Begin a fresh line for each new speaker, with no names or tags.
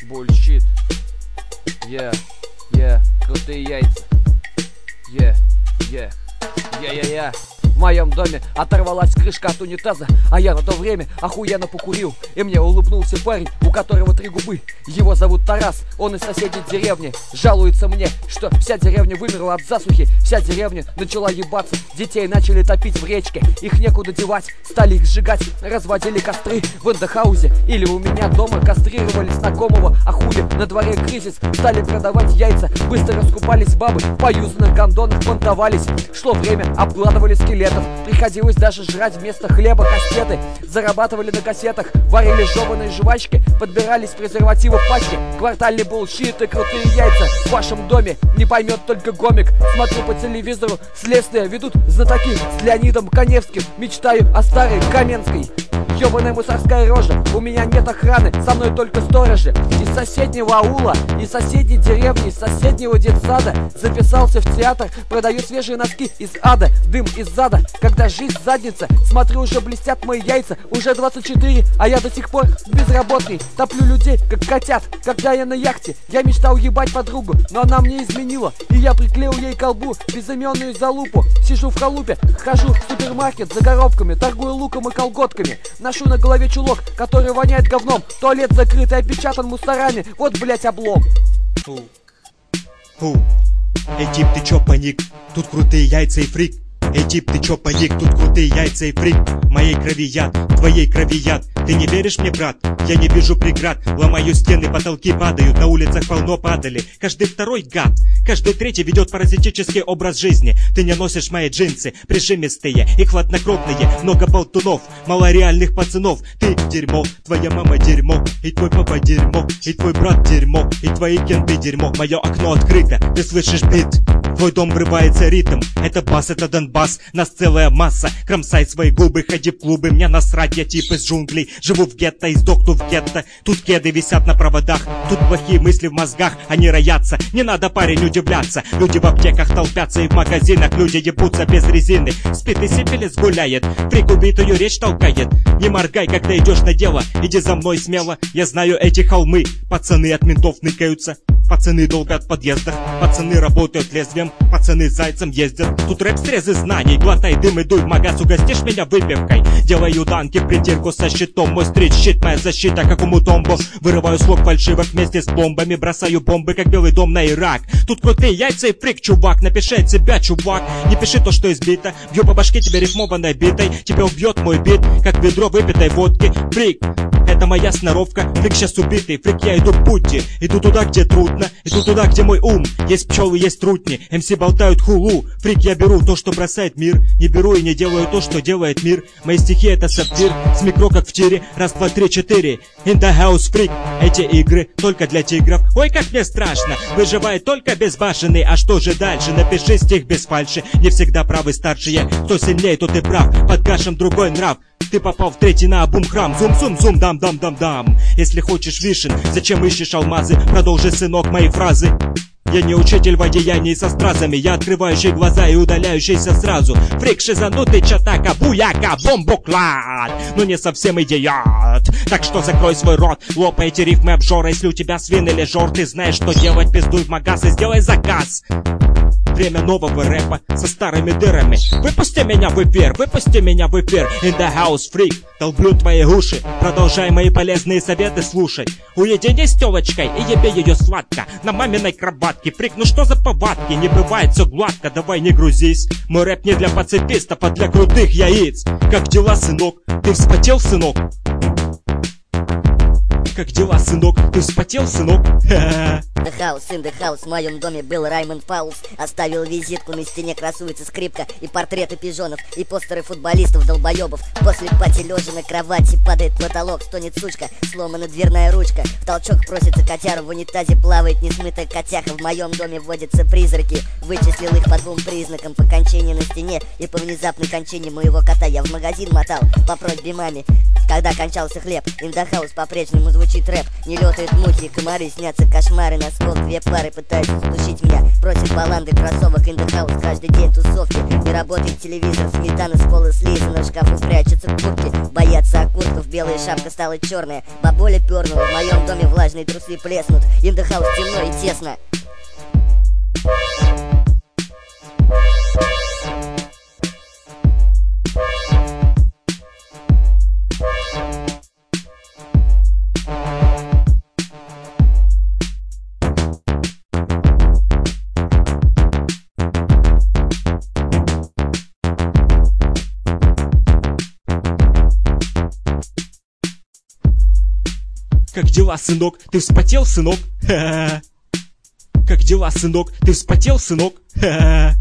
Bullshit. Yeah, yeah, крутые яйца. Yeah, yeah, yeah, yeah, yeah. В моем доме оторвалась крышка от унитаза, а я на то время охуенно покурил. И мне улыбнулся парень, у которого 3 губы. Его зовут Тарас, он из соседней деревни. Жалуется мне, что вся деревня вымерла от засухи. Вся деревня начала ебаться, детей начали топить в речке. Их некуда девать, стали их сжигать, разводили костры в эндохаузе. Или у меня дома кастрировали знакомого, а хули на дворе кризис. Стали продавать яйца, быстро раскупались бабы, в поюзанных гондонах понтовались. Шло время, обкладывали скелетов. Приходилось даже жрать вместо хлеба кастеты. Зарабатывали на кассетах, варили жеваные жвачки, подбирались презервативы в пачке. Квартальный булшит и крутые яйца в вашем доме не поймет только гомик. Смотрю по телевизору, следствие ведут знатоки с Леонидом Каневским. Мечтаю о старой Каменской. Ёбаная мусорская рожа, у меня нет охраны, со мной только сторожи. Из соседнего аула, из соседней деревни, из соседнего детсада записался в театр, продаю свежие носки из ада, дым из зада. Когда жизнь задница, смотрю, уже блестят мои яйца. Уже 24, а я до сих пор безработный. Топлю людей, как котят. Когда я на яхте, я мечтал ебать подругу, но она мне изменила, и я приклеил ей к колбу безыменную залупу. Сижу в халупе, хожу в супермаркет за коробками, торгую луком и колготками. Ношу на голове чулок, который воняет говном. Туалет закрытый, опечатан мусорами. Вот, блять, облом.
Эй, тип, ты чё паник? Тут крутые яйца и фрик. Эй, тип, ты чё паник? Тут крутые яйца и фрик. В моей крови яд, в твоей крови яд. Ты не веришь мне, брат? Я не вижу преград. Ломаю стены, потолки падают. На улицах полно падали. Каждый второй гад, каждый третий ведет паразитический образ жизни. Ты не носишь мои джинсы, прижимистые и хладнокровные. Много болтунов, мало реальных пацанов. Ты дерьмо, твоя мама дерьмо, и твой папа дерьмо, и твой брат дерьмо, и твои кенты дерьмо. Мое окно открыто, ты слышишь бит? В твой дом врывается ритм. Это бас, это Донбасс, нас целая масса. Кромсай свои губы, ходи в клубы. Мне насрать, я тип из джунглей. Живу в гетто и сдохну в гетто. Тут кеды висят на проводах, тут плохие мысли в мозгах. Они роятся, не надо, парень, удивляться. Люди в аптеках толпятся и в магазинах. Люди ебутся без резины. Спит и сипелец гуляет, фрик убитую речь толкает. Не моргай, когда идешь на дело, иди за мной смело. Я знаю эти холмы, пацаны от ментов ныкаются. Пацаны долбят в подъездах, пацаны работают лезвием, пацаны зайцем ездят. Тут рэп срезы знаний, глотай дым и дуй в магаз, угостишь меня выпивкой. Делаю танки в притирку со щитом, мой стрит щит, моя защита, как у Мутомбо. Вырываю слог фальшивок вместе с бомбами, бросаю бомбы, как Белый дом на Ирак. Тут крутые яйца и фрик, чувак, напиши от себя, чувак. Не пиши то, что избито, бью по башке тебе рифмованной битой. Тебя убьет мой бит, как ведро выпитой водки. Фрик, это моя сноровка, фрик сейчас убитый, фрик, я иду к пути. Иду туда, где трудно, иду туда, где мой ум. Есть пчелы, есть трутни, МС болтают хулу. Фрик, я беру то, что бросает мир, не беру и не делаю то, что делает мир. Мои стихи это сапфир, с микро как в тире. Раз, два, три, четыре, in the house, фрик. Эти игры только для тигров. Ой, как мне страшно, выживает только безбашенный. А что же дальше, напиши стих без фальши. Не всегда правы старшие, кто сильнее, тот и прав. Под кашем другой нрав. Ты попал в третий на бум-храм. Зум-зум-зум, дам-дам-дам-дам. Если хочешь вишен, зачем ищешь алмазы? Продолжи, сынок, мои фразы. Я не учитель в одеянии со стразами. Я открывающий глаза и удаляющийся сразу. Фрик шизанутый, чатака, буяка, бомбоклад. Но не совсем идиот. Так что закрой свой рот, лопай эти рифмы обжора. Если у тебя свин или жор, ты знаешь, что делать. Пиздуй в магаз и сделай заказ. Время нового рэпа со старыми дырами. Выпусти меня в эфир, выпусти меня в эфир. In the house, freak, долблю твои уши. Продолжай мои полезные советы слушать. Уединись с тёлочкой и ебей ее сладко на маминой кроватке. Фрик, ну что за повадки? Не бывает все гладко, давай не грузись. Мой рэп не для пацифистов, а для крутых яиц. Как дела, сынок? Ты вспотел, сынок? Как дела, сынок? Ты вспотел, сынок?
The house, in the house, в моем доме был Раймонд Паулс. Оставил визитку, на стене красуется скрипка. И портреты пижонов, и постеры футболистов, долбоебов. После пати лежа на кровати, падает потолок, стонет сучка, сломана дверная ручка. В толчок просится котяра, в унитазе плавает несмытая котяха. В моем доме водятся призраки, вычислил их по 2 признакам: по кончине на стене и по внезапной кончине моего кота. Я в магазин мотал по просьбе маме, когда кончался хлеб. In the house по-прежнему звучит звучит рэп. Не летают мухи, комары, снятся кошмары. На скол две пары пытаются задушить меня. Против баланды, кроссовок, in the house. Каждый день тусовки. Не работает телевизор, сметана с пола слизана. В шкафу прячутся куртки. Боятся окурков, белая шапка стала черная. Бабуля пернула, в моем доме влажные трусы плеснут. In the house темно и тесно.
Как дела, сынок? Ты вспотел, сынок? Ха-ха. Как дела, сынок? Ты вспотел, сынок? Ха-ха.